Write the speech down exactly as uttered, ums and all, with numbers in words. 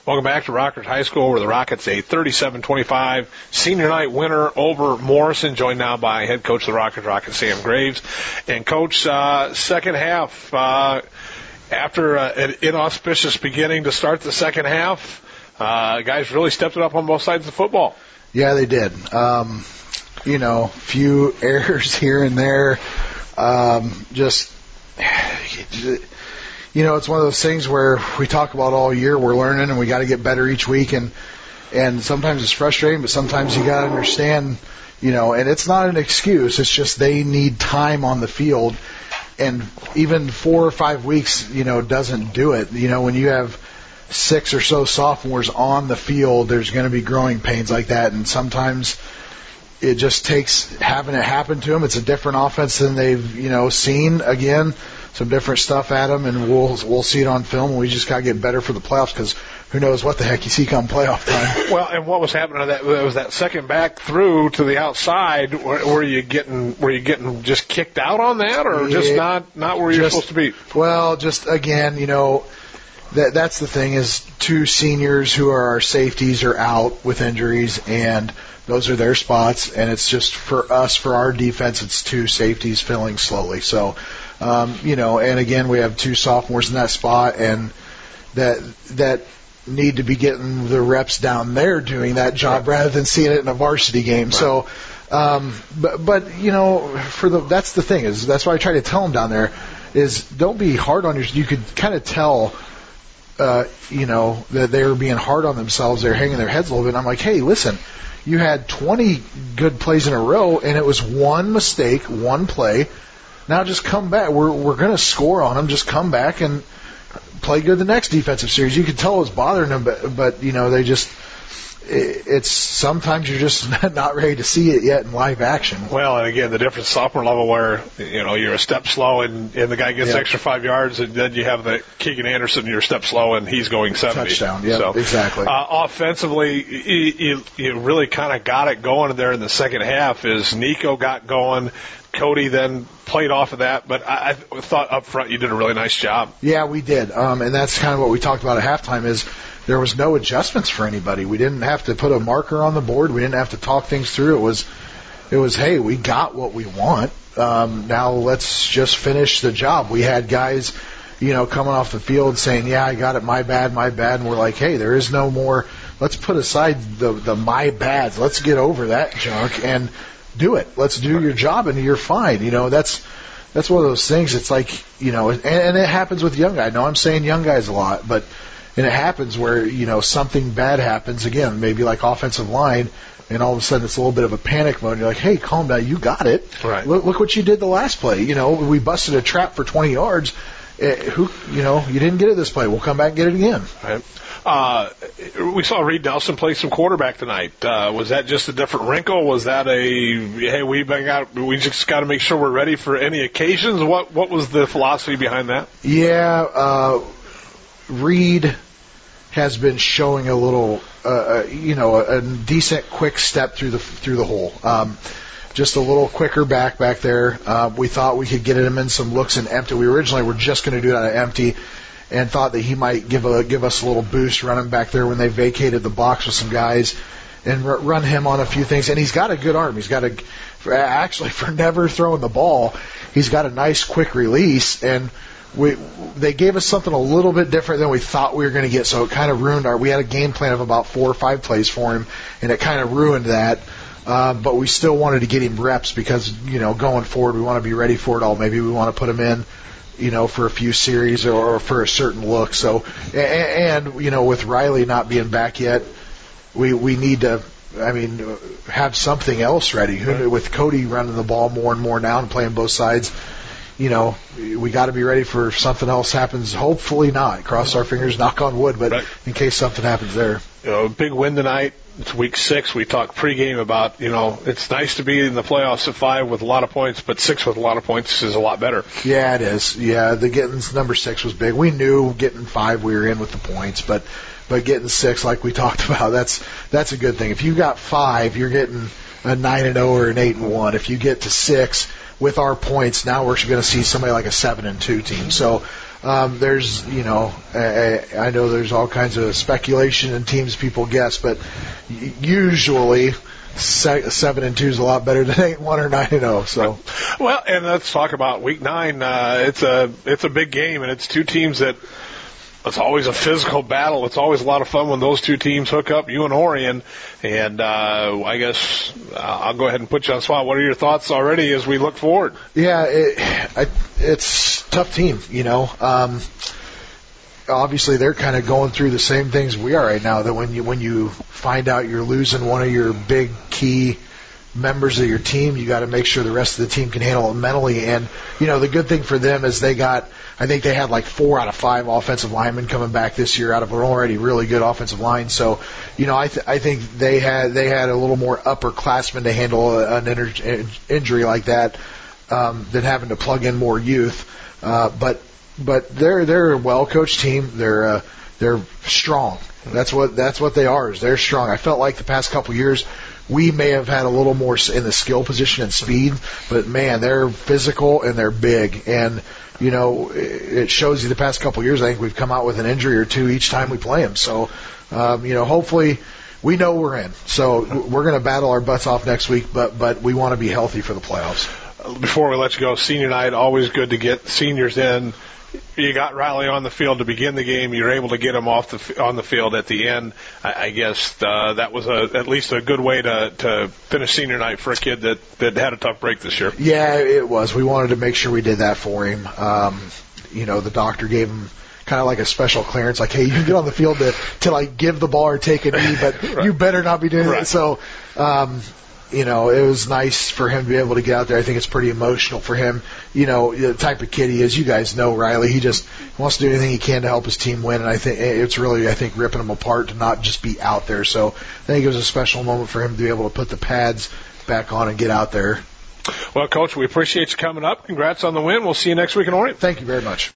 Welcome back to Rockridge High School, where the Rockets a thirty-seven twenty-five senior night winner over Morrison, joined now by head coach of the Rockridge Rockets, Sam Graves. And, Coach, uh, second half, uh, after uh, an inauspicious beginning to start the second half, uh, guys really stepped it up on both sides of the football. Yeah, they did. Um, you know, few errors here and there. Um, just... You know, it's one of those things where we talk about all year, we're learning and we got to get better each week, and and sometimes it's frustrating, but sometimes you got to understand, you know, and it's not an excuse, it's just they need time on the field, and even four or five weeks, you know, doesn't do it. You know, when you have six or so sophomores on the field, there's going to be growing pains like that, and sometimes it just takes having it happen to them. It's a different offense than they've, you know, seen again. Some different stuff at them, and we'll we'll see it on film. And we just got to get better for the playoffs, because who knows what the heck you see come playoff time. Well, and what was happening to that was that second back through to the outside. Were, were you getting were you getting just kicked out on that, or just yeah, not not where you're supposed to be? Well, just again, you know, that that's the thing is two seniors who are our safeties are out with injuries, and those are their spots, and it's just for us, for our defense, it's two safeties filling slowly. So. Um, you know, and again, we have two sophomores in that spot, and that that need to be getting the reps down there doing that job rather than seeing it in a varsity game. Right. So, um, but but you know, for the that's the thing is that's why I try to tell them down there is don't be hard on yourself. You could kind of tell, uh, you know, that they were being hard on themselves. They're hanging their heads a little bit. And I'm like, hey, listen, you had twenty good plays in a row, and it was one mistake, one play. Now just come back. We're we're going to score on them. Just come back and play good the next defensive series. You could tell it was bothering them, but, but you know, they just it, it's sometimes you're just not ready to see it yet in live action. Well, and again, the different sophomore level where, you know, you're a step slow and, and the guy gets yep. extra five yards, and then you have the Keegan Anderson, you're a step slow, and he's going seventy. Touchdown, yeah, so, exactly. Uh, offensively, you, you, you really kind of got it going there in the second half as Nico got going. Cody then played off of that, but I, I thought up front you did a really nice job. Yeah, we did, um, and that's kind of what we talked about at halftime is there was no adjustments for anybody. We didn't have to put a marker on the board. We didn't have to talk things through. It was, it was hey, we got what we want. Um, now let's just finish the job. We had guys, you know, coming off the field saying, yeah, I got it, my bad, my bad, and we're like, hey, there is no more. Let's put aside the, the my bads. Let's get over that junk and do it. Let's do your job, and you're fine. You know, that's that's one of those things. It's like, you know, and, and it happens with young guys. I know I'm saying young guys a lot, but and it happens where, you know, something bad happens, again, maybe like offensive line, and all of a sudden it's a little bit of a panic mode. You're like, hey, calm down. You got it. Right. Look, look what you did the last play. You know, we busted a trap for twenty yards. Uh, who, you know, you didn't get it this play. We'll come back and get it again. Right. Uh, we saw Reed Nelson play some quarterback tonight. Uh, was that just a different wrinkle? Was that a, hey, we got, we just got to make sure we're ready for any occasions? What, what was the philosophy behind that? Yeah, uh, Reed has been showing a little, uh, you know, a, a decent quick step through the, through the hole. Um, just a little quicker back back there. Uh, we thought we could get him in some looks and empty. We originally were just going to do it out of empty, and thought that he might give a give us a little boost running back there when they vacated the box with some guys and r- run him on a few things. And he's got a good arm. He's got a for, actually for never throwing the ball, he's got a nice quick release. And we they gave us something a little bit different than we thought we were going to get. So it kind of ruined our. We had a game plan of about four or five plays for him, and it kind of ruined that. Uh, but we still wanted to get him reps because, you know, going forward we want to be ready for it all. Maybe we want to put him in, you know, for a few series or for a certain look. So, and, and you know, with Riley not being back yet, we we need to, I mean, have something else ready. Right. With Cody running the ball more and more now and playing both sides, you know, we got to be ready for if something else happens. Hopefully not. Cross our fingers, knock on wood, but right. in case something happens there. You know, big win tonight. It's week six. We talked pregame about, you know, it's nice to be in the playoffs at five with a lot of points, but six with a lot of points is a lot better. Yeah, it is. Yeah, the getting number six was big. We knew getting five we were in with the points, but but getting six, like we talked about, that's that's a good thing. If you got five, you're getting a nine and zero or an eight and one. If you get to six with our points, now we're going to see somebody like a seven and two team. So. Um, there's, you know, I, I know there's all kinds of speculation and teams people guess, but usually seven and two is a lot better than eight and one or nine and zero. So, well, and let's talk about week nine. Uh, it's a it's a big game, and it's two teams that. It's always a physical battle. It's always a lot of fun when those two teams hook up, you and Orion. And uh, I guess uh, I'll go ahead and put you on the spot. What are your thoughts already as we look forward? Yeah, it, I, it's a tough team, you know. Um, obviously, they're kind of going through the same things we are right now, that when you when you find out you're losing one of your big key members of your team, you got to make sure the rest of the team can handle it mentally. And, you know, the good thing for them is they got, I think they had like four out of five offensive linemen coming back this year out of an already really good offensive line. So, you know, I, th- I think they had they had a little more upperclassmen to handle an inter- injury like that um, than having to plug in more youth. Uh, but but they're they're a well coached team. They're uh, they're strong. That's what that's what they are. Is they're strong. I felt like the past couple years we may have had a little more in the skill position and speed, but man, they're physical and they're big. And you know, it shows you the past couple of years, I think we've come out with an injury or two each time we play them. So, um, you know, hopefully we know we're in. So we're going to battle our butts off next week, but but we want to be healthy for the playoffs. Before we let you go, senior night, always good to get seniors in. You got Riley on the field to begin the game. You're able to get him off the on the field at the end. I, I guess uh, that was a, at least a good way to, to finish senior night for a kid that, that had a tough break this year. Yeah, it was. We wanted to make sure we did that for him. Um, you know, the doctor gave him kind of like a special clearance, like, hey, you can get on the field to, to like give the ball or take a knee, but right. You better not be doing right. it. So, um, you know, it was nice for him to be able to get out there. I think it's pretty emotional for him. You know, the type of kid he is. You guys know Riley. He just wants to do anything he can to help his team win, and I think it's really, I think, ripping him apart to not just be out there. So I think it was a special moment for him to be able to put the pads back on and get out there. Well, Coach, we appreciate you coming up. Congrats on the win. We'll see you next week in Orion. Thank you very much.